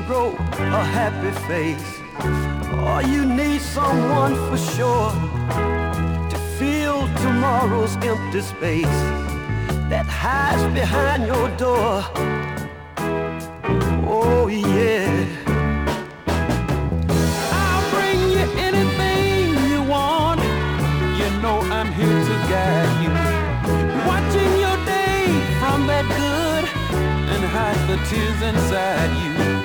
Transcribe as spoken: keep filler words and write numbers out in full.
grow a happy face, or you need someone for sure to fill tomorrow's empty space that hides behind your door. Oh yeah, I'll bring you anything you want. You know I'm here to guide you, watching your day from that good and hide the tears inside you.